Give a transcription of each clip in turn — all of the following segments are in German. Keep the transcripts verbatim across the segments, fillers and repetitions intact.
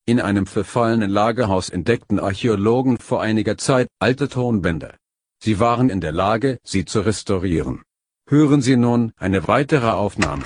In einem verfallenen Lagerhaus entdeckten Archäologen vor einiger Zeit alte Tonbänder. Sie waren in der Lage, sie zu restaurieren. Hören Sie nun eine weitere Aufnahme.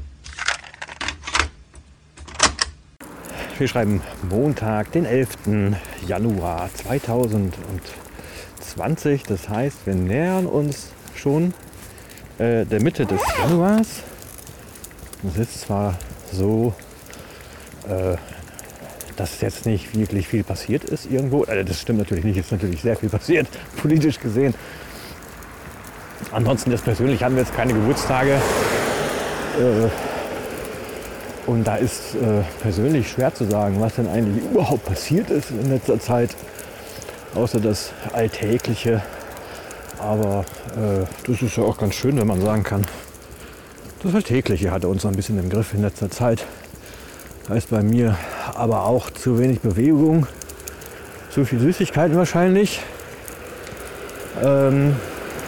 Wir schreiben Montag, den elften Januar zweitausendzwanzig. Das heißt, wir nähern uns schon äh, der Mitte des Januars. Es ist zwar so, äh, dass jetzt nicht wirklich viel passiert ist irgendwo. Also das stimmt natürlich nicht, es ist natürlich sehr viel passiert, politisch gesehen. Ansonsten jetzt persönlich haben wir jetzt keine Geburtstage. Äh, und da ist äh, persönlich schwer zu sagen, was denn eigentlich überhaupt passiert ist in letzter Zeit. Außer das Alltägliche. Aber äh, das ist ja auch ganz schön, wenn man sagen kann, das Alltägliche hatte uns ein bisschen im Griff in letzter Zeit. Heißt bei mir aber auch zu wenig Bewegung, zu viel Süßigkeiten wahrscheinlich. Ähm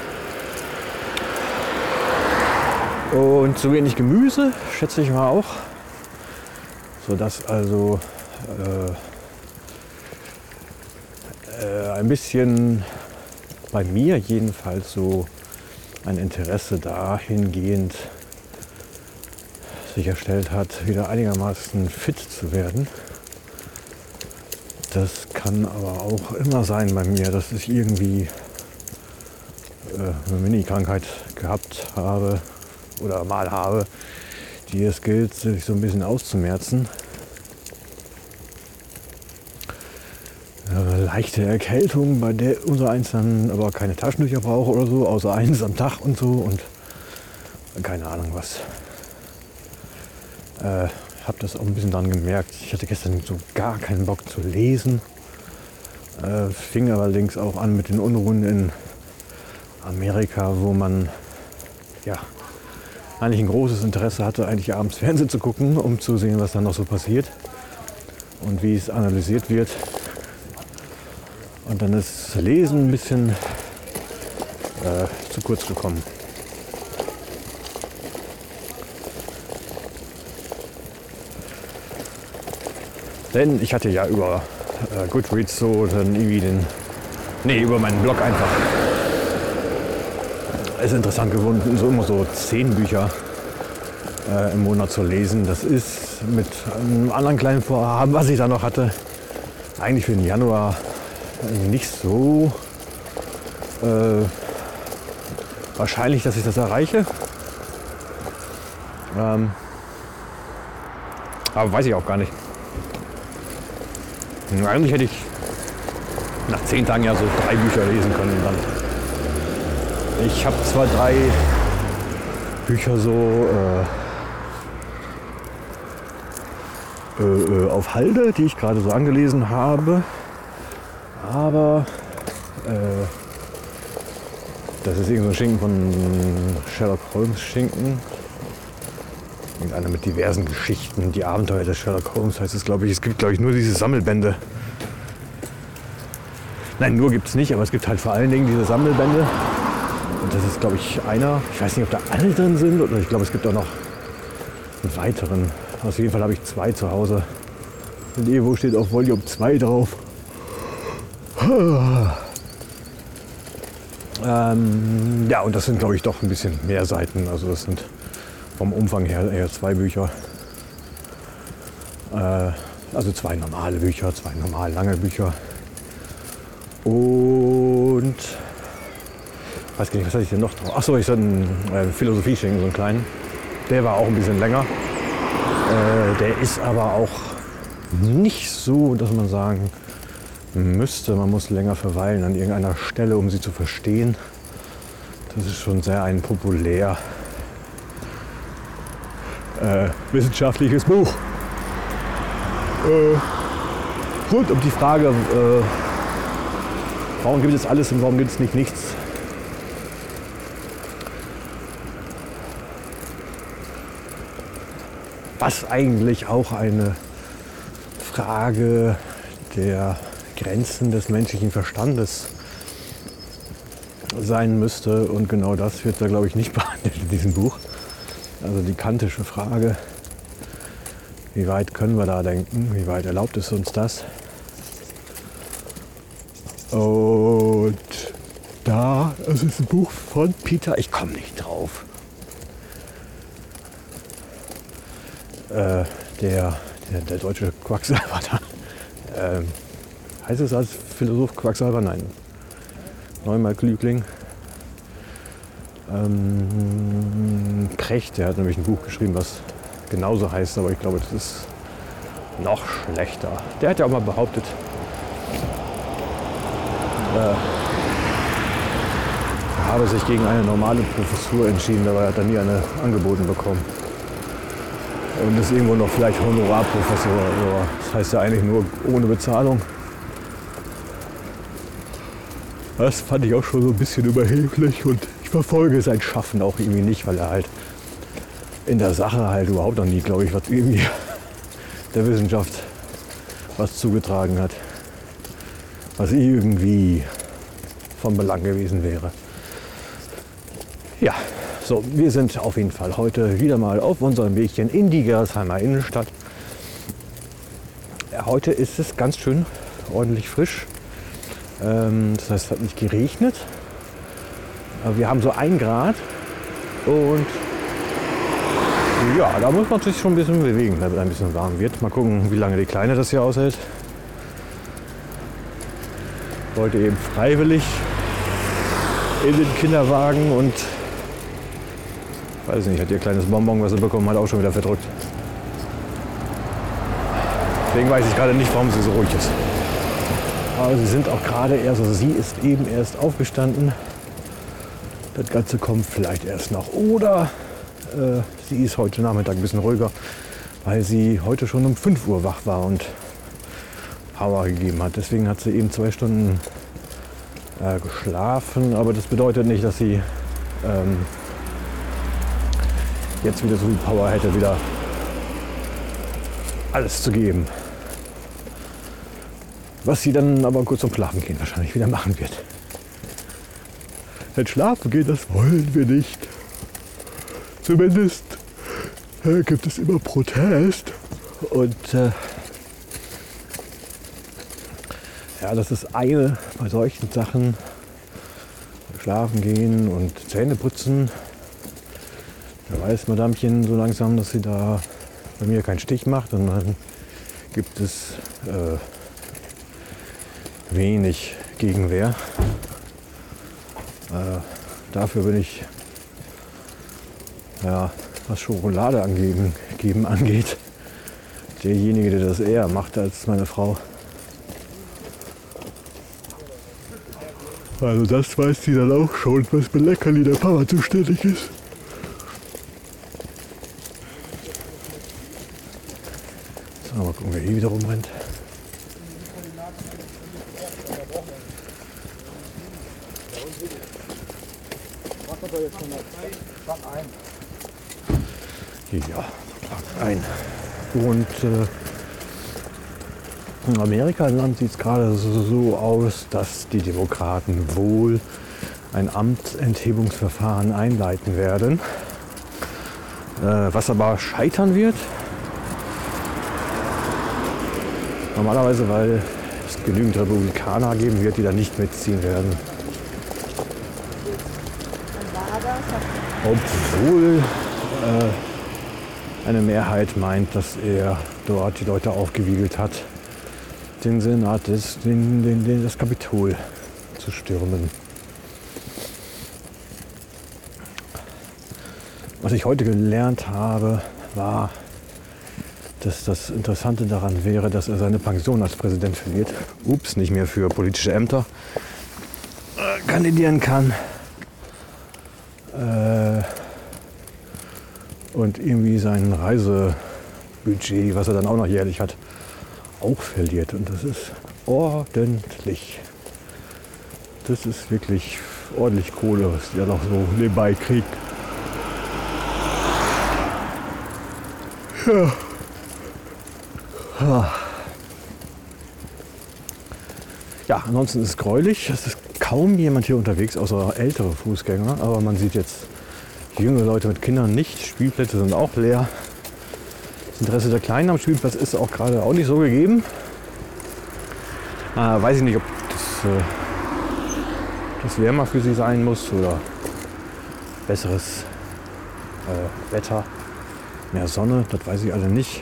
und zu wenig Gemüse, schätze ich mal auch. Sodass also äh, äh, ein bisschen bei mir jedenfalls so ein Interesse dahingehend sichergestellt hat, wieder einigermaßen fit zu werden. Das kann aber auch immer sein bei mir, dass ich irgendwie äh, eine Mini-Krankheit gehabt habe oder mal habe, die es gilt, sich so ein bisschen auszumerzen. Eine leichte Erkältung, bei der unser eins dann aber keine Taschentücher braucht oder so, außer eins am Tag und so und keine Ahnung was. Äh, habe das auch ein bisschen dran gemerkt. Ich hatte gestern so gar keinen Bock zu lesen. Äh, fing allerdings auch an mit den Unruhen in Amerika, wo man ja eigentlich ein großes Interesse hatte, eigentlich abends Fernsehen zu gucken, um zu sehen, was da noch so passiert und wie es analysiert wird. Und dann ist das Lesen ein bisschen äh, zu kurz gekommen. Denn ich hatte ja über äh, Goodreads so dann irgendwie den, nee, über meinen Blog einfach. Es ist interessant geworden, so immer so zehn Bücher äh, im Monat zu lesen. Das ist mit einem anderen kleinen Vorhaben, was ich da noch hatte, eigentlich für den Januar nicht so äh, wahrscheinlich, dass ich das erreiche. Ähm, aber weiß ich auch gar nicht. Eigentlich hätte ich nach zehn Tagen ja so drei Bücher lesen können. Dann. Ich habe zwar drei Bücher so äh, äh, auf Halde, die ich gerade so angelesen habe, aber äh, das ist irgend so ein Schinken von Sherlock Holmes Schinken. Einer mit diversen Geschichten, die Abenteuer des Sherlock Holmes heißt es, glaube ich. Es gibt, glaube ich, nur diese Sammelbände. Nein, nur gibt es nicht, aber es gibt halt vor allen Dingen diese Sammelbände. Und das ist, glaube ich, einer. Ich weiß nicht, ob da alle drin sind oder ich glaube, es gibt auch noch einen weiteren. Auf jeden Fall habe ich zwei zu Hause. Und irgendwo steht auf Volume zwei drauf. Ähm, ja, und das sind, glaube ich, doch ein bisschen mehr Seiten. Also das sind vom Umfang her eher zwei Bücher. Äh, also zwei normale Bücher, zwei normal lange Bücher. Und weiß gar nicht, was hatte ich denn noch drauf? Achso, ich hatte einen äh, Philosophie-Schinken, so einen kleinen. Der war auch ein bisschen länger. Äh, der ist aber auch nicht so, dass man sagen müsste, man muss länger verweilen an irgendeiner Stelle, um sie zu verstehen. Das ist schon sehr ein populär Äh, wissenschaftliches Buch. Äh, rund um die Frage, äh, warum gibt es alles und warum gibt es nicht nichts. Was eigentlich auch eine Frage der Grenzen des menschlichen Verstandes sein müsste. Und genau das wird da, glaube ich, nicht behandelt in diesem Buch. Also die kantische Frage, Wie weit können wir da denken? Wie weit erlaubt es uns das? Und da, es ist ein Buch von Peter, ich komme nicht drauf. Äh, der, der, der deutsche Quacksalber da. Ähm, heißt es als Philosoph Quacksalber? Nein. Neumann Klügling. Ähm, Precht, der hat nämlich ein Buch geschrieben, was genauso heißt, aber ich glaube, das ist noch schlechter. Der hat ja auch mal behauptet, äh, er habe sich gegen eine normale Professur entschieden, dabei hat er nie eine angeboten bekommen. Und ist irgendwo noch vielleicht Honorarprofessor, aber das heißt ja eigentlich nur ohne Bezahlung. Das fand ich auch schon so ein bisschen überheblich und ich verfolge sein Schaffen auch irgendwie nicht, weil er halt in der Sache halt überhaupt noch nie, glaube ich, was irgendwie der Wissenschaft was zugetragen hat, was irgendwie von Belang gewesen wäre. Ja, so, wir sind auf jeden Fall heute wieder mal auf unserem Wegchen in die Gerresheimer Innenstadt. Ja, heute ist es ganz schön ordentlich frisch. Ähm, das heißt, es hat nicht geregnet. Aber wir haben so ein Grad und ja, da muss man sich schon ein bisschen bewegen, damit es ein bisschen warm wird. Mal gucken, wie lange die Kleine das hier aushält. Wollte eben freiwillig in den Kinderwagen und weiß nicht, hat ihr kleines Bonbon, was sie bekommen hat, auch schon wieder verdrückt. Deswegen weiß ich gerade nicht, warum sie so ruhig ist. Aber sie sind auch gerade erst, also sie ist eben erst aufgestanden. Das Ganze kommt vielleicht erst noch. Oder äh, sie ist heute Nachmittag ein bisschen ruhiger, weil sie heute schon um fünf Uhr wach war und Power gegeben hat. Deswegen hat sie eben zwei Stunden äh, geschlafen. Aber das bedeutet nicht, dass sie ähm, jetzt wieder so viel Power hätte, wieder alles zu geben. Was sie dann aber kurz zum Schlafen gehen wahrscheinlich wieder machen wird. Denn schlafen gehen, das wollen wir nicht. Zumindest äh, gibt es immer Protest. Und äh, ja, das ist eine bei solchen Sachen. Schlafen gehen und Zähne putzen. Da weiß Madamchen so langsam, dass sie da bei mir keinen Stich macht. Und dann gibt es äh, wenig Gegenwehr. Äh, dafür bin ich, ja, was Schokolade angeben, geben angeht, derjenige, der das eher macht als meine Frau. Also das weiß sie dann auch schon, was für Leckerli der Papa zuständig ist. So, mal gucken, wer hier wieder rumrennt. Ja, ein. Und äh, in Amerika im Land sieht es gerade so, so aus, dass die Demokraten wohl ein Amtsenthebungsverfahren einleiten werden, äh, was aber scheitern wird. Normalerweise, weil es genügend Republikaner geben wird, die da nicht mitziehen werden. Obwohl äh, eine Mehrheit meint, dass er dort die Leute aufgewiegelt hat, den Senat, des, den, den, den, das Kapitol zu stürmen. Was ich heute gelernt habe, war, dass das Interessante daran wäre, dass er seine Pension als Präsident verliert. Ups, nicht mehr für politische Ämter äh, kandidieren kann. Äh, und irgendwie sein Reisebudget, was er dann auch noch jährlich hat, auch verliert. Und das ist ordentlich. Das ist wirklich ordentlich Kohle, was der noch so nebenbei kriegt. Ja. Ja, ansonsten ist es gräulich. Es ist kaum jemand hier unterwegs, außer ältere Fußgänger. Aber man sieht jetzt junge Leute mit Kindern nicht. Spielplätze sind auch leer. Das Interesse der Kleinen am Spielplatz ist auch gerade auch nicht so gegeben. Äh, weiß ich nicht, ob das, äh, das wärmer für sie sein muss oder besseres äh, Wetter, mehr Sonne, das weiß ich alle nicht.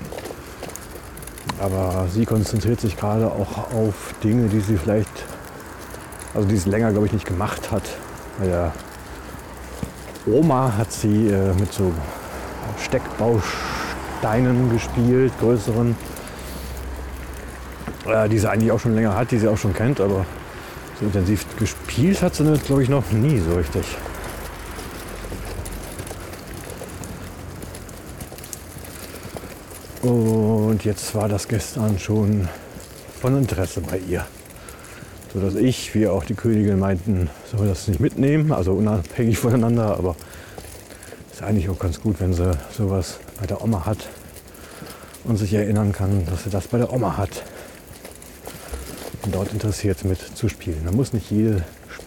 Aber sie konzentriert sich gerade auch auf Dinge, die sie vielleicht, also die sie länger, glaube ich, nicht gemacht hat. Bei der Oma hat sie äh, mit so Steckbausteinen gespielt, größeren, äh, die sie eigentlich auch schon länger hat, die sie auch schon kennt, aber so intensiv gespielt hat sie damit, glaube ich, noch nie so richtig. Und jetzt war das gestern schon von Interesse bei ihr. So dass ich, wie auch die Königin meinten, soll wir das nicht mitnehmen, also unabhängig voneinander, aber ist eigentlich auch ganz gut, wenn sie sowas bei der Oma hat und sich erinnern kann, dass sie das bei der Oma hat. Und dort interessiert mit zu spielen. Man muss nicht jede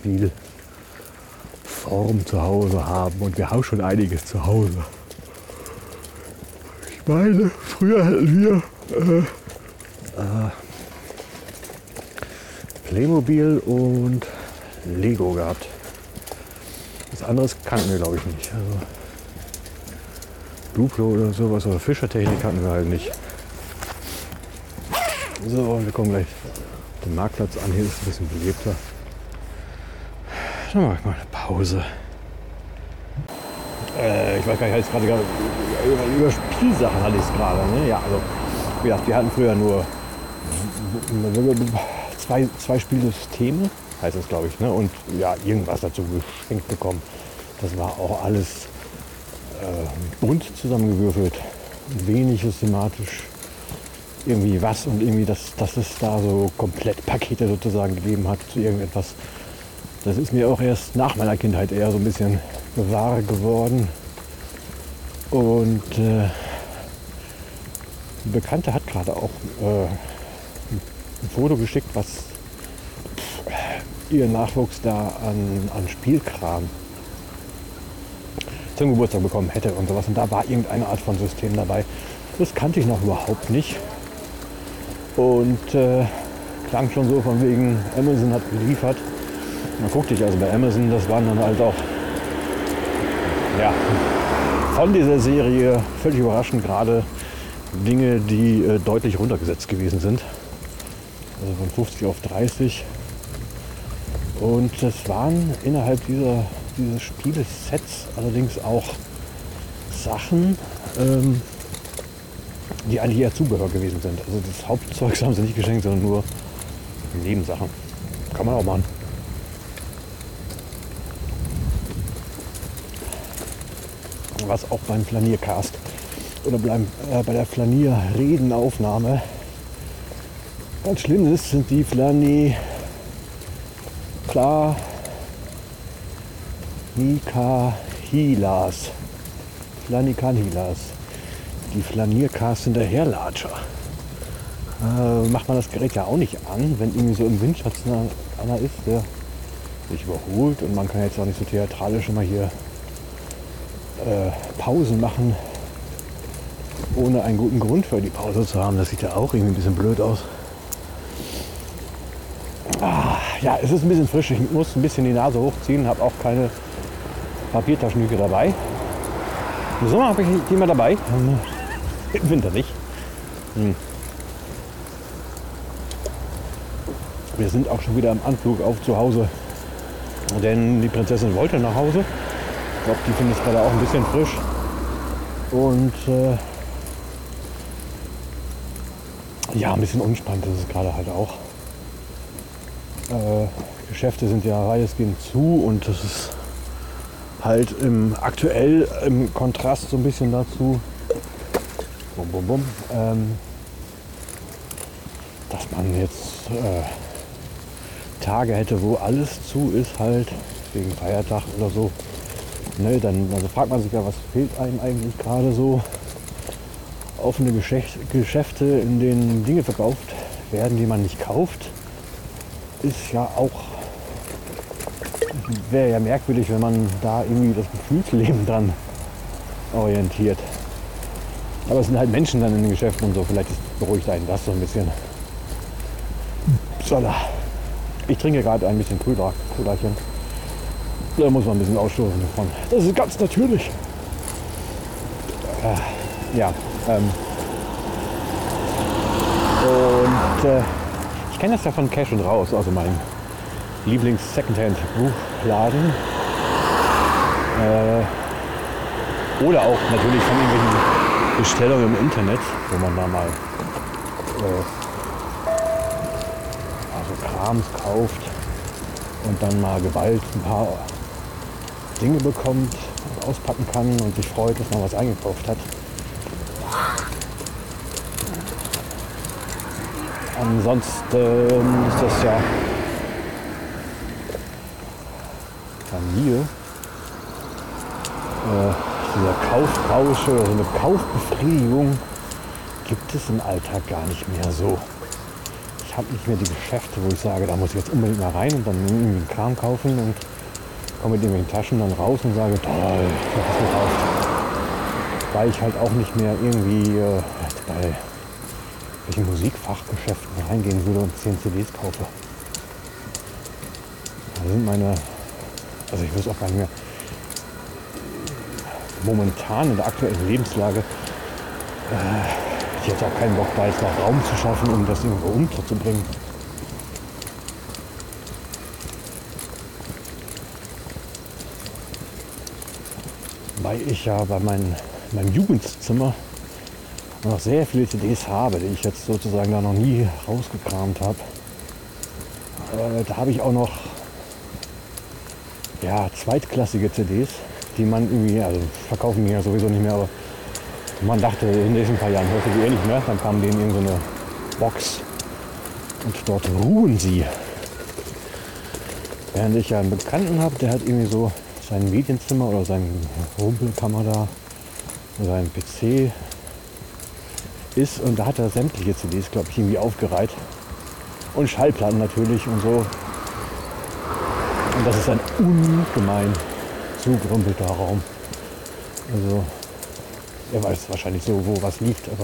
Spielform zu Hause haben und wir haben schon einiges zu Hause. Ich meine, früher hatten wir äh, äh, Playmobil und Lego gehabt. Was anderes kannten wir, glaube ich, nicht. Also Duplo oder sowas oder Fischertechnik hatten wir halt nicht. So, wir kommen gleich den Marktplatz an. Hier ist es ein bisschen belebter. Dann mache ich mal eine Pause. Äh, ich weiß gar nicht, ich gerade gerade über, über Spielsachen hatte ich es gerade. Ne? Ja, also wie gesagt, wir hatten früher nur zwei, zwei Spielsysteme, heißt es, glaube ich, ne? Und ja, irgendwas dazu geschenkt bekommen. Das war auch alles äh, bunt zusammengewürfelt, wenig systematisch. Irgendwie was und irgendwie, dass, dass es da so komplett Pakete sozusagen gegeben hat zu irgendetwas. Das ist mir auch erst nach meiner Kindheit eher so ein bisschen gewahr geworden. Und äh, eine Bekannte hat gerade auch äh, ein Foto geschickt, was ihr Nachwuchs da an, an Spielkram zum Geburtstag bekommen hätte und sowas. Und da war irgendeine Art von System dabei. Das kannte ich noch überhaupt nicht. Und äh, klang schon so von wegen, Amazon hat geliefert. Dann guckte ich also bei Amazon, das waren dann halt auch ja, von dieser Serie völlig überraschend gerade Dinge, die äh, deutlich runtergesetzt gewesen sind. Also von fünfzig auf dreißig. Und das waren innerhalb dieser, dieses Spielesets allerdings auch Sachen, ähm, die eigentlich eher Zubehör gewesen sind. Also das Hauptzeug haben sie nicht geschenkt, sondern nur Nebensachen. Kann man auch machen. Was auch beim Flaniercast oder beim, äh, bei der Flanierredenaufnahme ganz schlimm ist, sind die Flani klar Nikahilas. Flanikahilas. Die Flaniercast hinterherlatscher. Äh, macht man das Gerät ja auch nicht an, wenn irgendwie so im Windschatz einer ist, der sich überholt und man kann jetzt auch nicht so theatralisch immer hier äh, Pausen machen, ohne einen guten Grund für die Pause zu haben. Das sieht ja auch irgendwie ein bisschen blöd aus. Ah, ja, es ist ein bisschen frisch. Ich muss ein bisschen die Nase hochziehen, habe auch keine Papiertaschentücher dabei. Im Sommer habe ich die immer dabei, im Winter nicht. Hm. Wir sind auch schon wieder am Anflug auf zu Hause, denn die Prinzessin wollte nach Hause. Ich glaube, die findet es gerade auch ein bisschen frisch. Und äh, ja, ein bisschen unspannend ist es gerade halt auch. Äh, Geschäfte sind ja weitestgehend zu und das ist halt im, aktuell im Kontrast so ein bisschen dazu, bum, bum, bum, ähm, dass man jetzt äh, Tage hätte, wo alles zu ist, halt wegen Feiertag oder so. Ne, dann also fragt man sich ja, was fehlt einem eigentlich gerade so. Offene Geschäfte, in denen Dinge verkauft werden, die man nicht kauft, ist ja auch, wäre ja merkwürdig, wenn man da irgendwie das Gefühlsleben dran orientiert. Aber es sind halt Menschen dann in den Geschäften und so. Vielleicht ist, beruhigt einen das so ein bisschen. Upsala. Ich trinke gerade ein bisschen Köder, Köderchen. Da muss man ein bisschen ausstoßen davon. Das ist ganz natürlich. Äh, ja. Ähm. Und äh, ich kenne das ja von Cash und Raus, also mein Lieblings-Secondhand-Buchladen. Äh, oder auch natürlich von irgendwelchen Bestellungen im Internet, wo man da mal äh, also Krams kauft und dann mal geballt ein paar Dinge bekommt und auspacken kann und sich freut, dass man was eingekauft hat. Ansonsten ist das ja bei mir äh, dieser Kaufrausch oder so eine Kaufbefriedigung gibt es im Alltag gar nicht mehr so. Ich habe nicht mehr die Geschäfte, wo ich sage, da muss ich jetzt unbedingt mal rein und dann irgendwie einen Kram kaufen und komme mit irgendwelchen Taschen dann raus und sage, toll, ich habe das gekauft. Weil ich halt auch nicht mehr irgendwie äh, bei welchen Musikfachgeschäften reingehen würde und zehn C Ds kaufe. Da sind meine, also ich weiß auch gar nicht mehr, momentan in der aktuellen Lebenslage, äh, ich hätte auch keinen Bock, da jetzt noch Raum zu schaffen, um das irgendwo unterzubringen. Weil ich ja bei meinen, meinem Jugendzimmer noch sehr viele C Ds habe, die ich jetzt sozusagen da noch nie rausgekramt habe. Äh, da habe ich auch noch ja, zweitklassige C Ds, die man irgendwie, also verkaufen die ja sowieso nicht mehr, aber man dachte, in den nächsten paar Jahren hörte die eh nicht mehr. Dann kam denen in so eine Box und dort ruhen sie. Während ich ja einen Bekannten habe, der hat irgendwie so sein Medienzimmer oder sein Rumpelkammer da, sein P C ist und da hat er sämtliche C Ds, glaube ich, irgendwie aufgereiht. Und Schallplatten natürlich und so. Und das ist ein ungemein zugerümpelter Raum. Also, er weiß wahrscheinlich so, wo was liegt, aber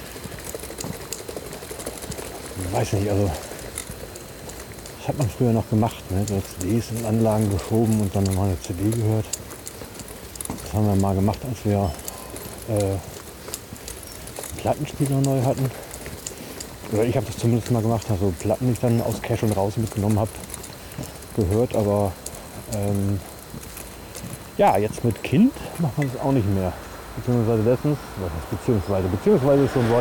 ich weiß nicht, also das hat man früher noch gemacht, ne? So C Ds in Anlagen geschoben und dann nochmal eine C D gehört. Das haben wir mal gemacht, als wir äh, Plattenspieler neu hatten. Oder ich habe das zumindest mal gemacht, also Platten, die ich dann aus Cash und Raus mitgenommen habe, gehört, aber ähm, ja, jetzt mit Kind macht man das auch nicht mehr. Beziehungsweise letztens, was heißt beziehungsweise, beziehungsweise ist so ein Wort,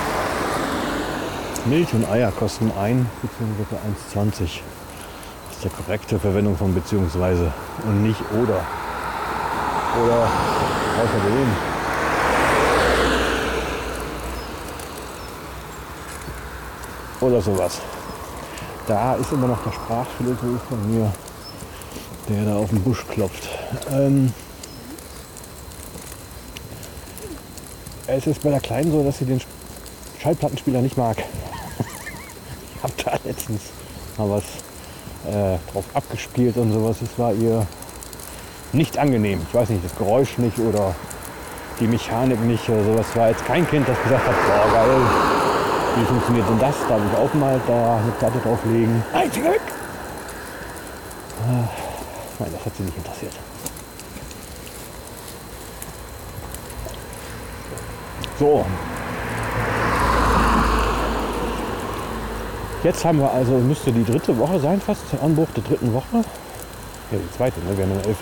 Milch und Eier kosten ein beziehungsweise eins zwanzig. Das ist die korrekte Verwendung von beziehungsweise und nicht oder. Oder außerdem. Oder sowas. Da ist immer noch der Sprachphilosoph von mir, der da auf den Busch klopft. Ähm es ist bei der Kleinen so, dass sie den Schallplattenspieler nicht mag. Ich habe da letztens mal was äh, drauf abgespielt und sowas. Es war ihr nicht angenehm. Ich weiß nicht, das Geräusch nicht oder die Mechanik nicht oder sowas. War jetzt kein Kind, das gesagt hat, boah geil, wie funktioniert denn das? Darf ich auch mal da eine Platte drauflegen? Nein, Finger weg! Äh, nein, das hat sie nicht interessiert. So. Jetzt haben wir also, müsste die dritte Woche sein fast, Anbruch der dritten Woche. Ja, die zweite, ne? Wir haben ja elf.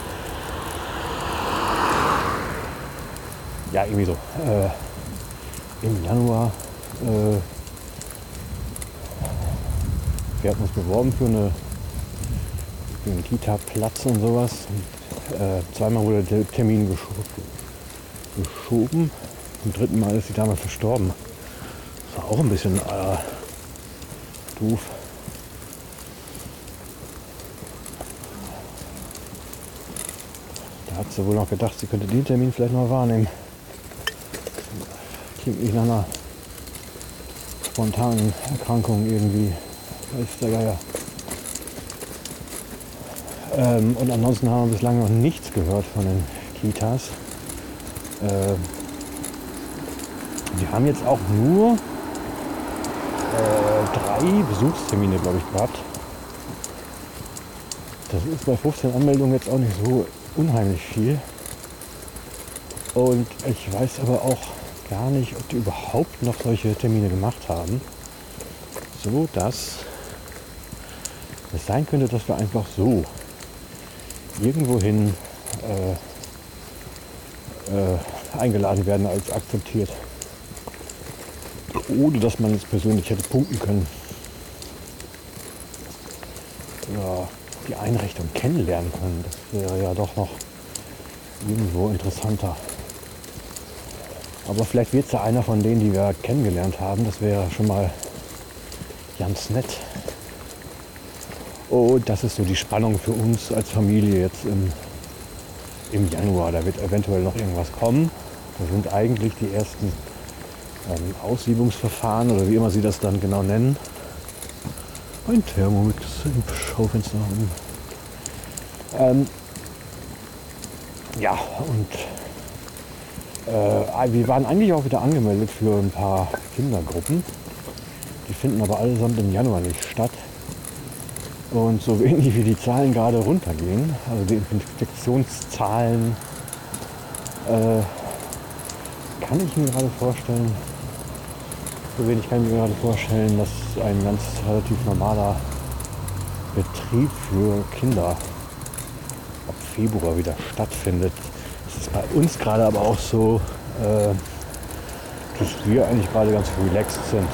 Ja, irgendwie so. Äh, Im Januar. Äh, wir hatten uns beworben für, eine, für einen Kita-Platz und sowas. Und, äh, zweimal wurde der Termin gescho- geschoben. Zum dritten Mal ist die Dame verstorben. Das war auch ein bisschen äh, doof. Da hat sie wohl noch gedacht, sie könnte den Termin vielleicht noch wahrnehmen. Klingt nicht nach einer spontanen Erkrankung irgendwie. Weiß der Geier. Ähm, und ansonsten haben wir bislang noch nichts gehört von den Kitas. Äh, Die haben jetzt auch nur äh, drei Besuchstermine, glaube ich, gehabt. Das ist bei fünfzehn Anmeldungen jetzt auch nicht so unheimlich viel. Und ich weiß aber auch gar nicht, ob die überhaupt noch solche Termine gemacht haben. So dass es sein könnte, dass wir einfach so irgendwohin äh, äh, eingeladen werden als akzeptiert. Ohne dass man es persönlich hätte punkten können. Ja, die Einrichtung kennenlernen können, das wäre ja doch noch irgendwo interessanter. Aber vielleicht wird es ja einer von denen, die wir kennengelernt haben. Das wäre schon mal ganz nett. Und das ist so die Spannung für uns als Familie jetzt im, im Januar. Da wird eventuell noch irgendwas kommen. Da sind eigentlich die ersten ähm, Aussiebungsverfahren oder wie immer sie das dann genau nennen. Ein Thermomix im Schaufenster. Ähm, ja, und äh, wir waren eigentlich auch wieder angemeldet für ein paar Kindergruppen. Die finden aber allesamt im Januar nicht statt. Und so wenig wie die Zahlen gerade runtergehen, also die Infektionszahlen, äh, kann ich mir gerade vorstellen, so wenig kann ich mir gerade vorstellen, dass ein ganz relativ normaler Betrieb für Kinder ab Februar wieder stattfindet. Es ist bei uns gerade aber auch so, äh, dass wir eigentlich gerade ganz relaxed sind.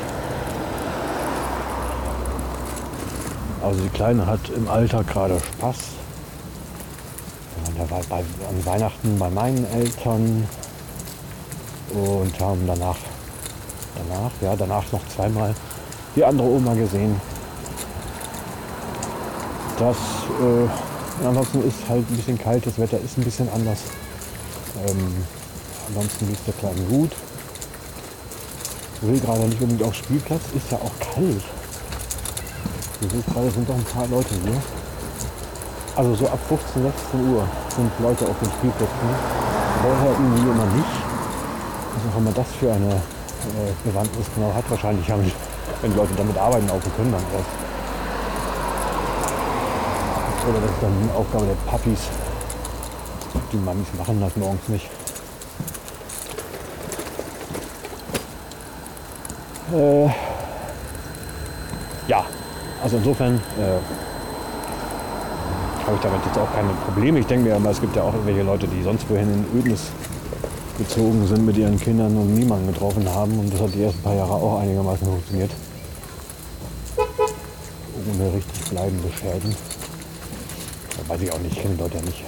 Also die Kleine hat im Alltag gerade Spaß. Ja, da war bei, an Weihnachten bei meinen Eltern und haben danach, danach, ja, danach noch zweimal die andere Oma gesehen. Das, äh, ansonsten ist halt ein bisschen kalt, das Wetter ist ein bisschen anders. Ähm, ansonsten geht es der Kleinen gut. Will gerade nicht unbedingt auf Spielplatz, ist ja auch kalt. Ich sehe gerade, sind doch ein paar Leute hier. Also so ab fünfzehn, sechzehn Uhr sind Leute auf den Spielplätzen. Vorher irgendwie immer nicht. Was auch immer das für eine äh, Bewandtnis genau hat. Wahrscheinlich haben die, wenn die Leute damit arbeiten, auch können dann erst. Oder das ist dann eine Aufgabe der Papis. Die Mamis machen das morgens nicht. Äh, ja. Also insofern äh, habe ich damit jetzt auch keine Probleme. Ich denke mir immer, es gibt ja auch irgendwelche Leute, die sonst wohin in Ödnis gezogen sind mit ihren Kindern und niemanden getroffen haben. Und das hat die ersten paar Jahre auch einigermaßen funktioniert. Ohne richtig bleibende Schäden. Da weiß ich auch nicht, ich kenne die Leute ja nicht.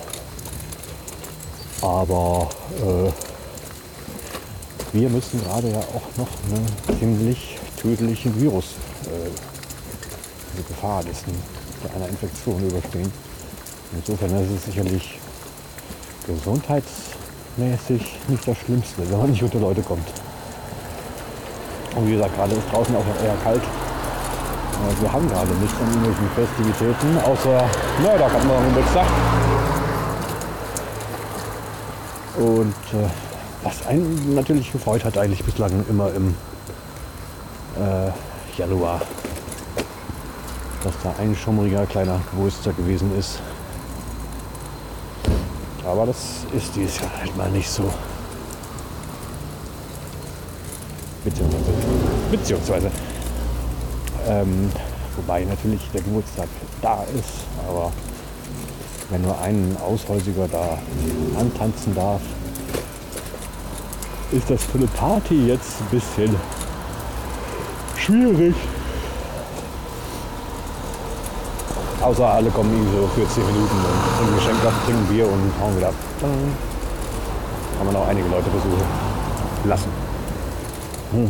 Aber äh, wir müssen gerade ja auch noch einen ziemlich tödlichen Virus äh, Gefahrlisten einer Infektion überstehen. Insofern ist es sicherlich gesundheitsmäßig nicht das Schlimmste, wenn man nicht unter Leute kommt. Und wie gesagt, gerade ist draußen auch noch eher kalt. Wir haben gerade nichts an irgendwelchen Festivitäten, außer, na, da kommt noch ein Geburtstag. Und äh, was einen natürlich gefreut hat, eigentlich bislang immer im äh, Januar, dass da ein schummriger kleiner Geburtstag gewesen ist. Aber das ist dieses Jahr halt mal nicht so. Beziehungsweise, beziehungsweise ähm, wobei natürlich der Geburtstag da ist, aber wenn nur ein Aushäusiger da antanzen darf, ist das für eine Party jetzt ein bisschen schwierig. Außer alle kommen irgendwie so für zehn Minuten und trinken Geschenk ab, trinken Bier und hauen wieder ab. Dann kann man auch einige Leute besuchen lassen. Hm.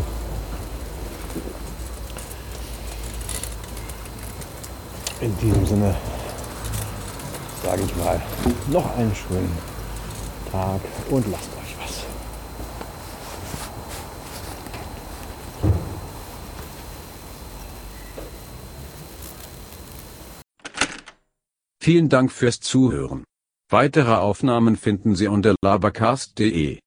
In diesem Sinne sage ich mal, noch einen schönen Tag und lasst euch was. Vielen Dank fürs Zuhören. Weitere Aufnahmen finden Sie unter labercast punkt de.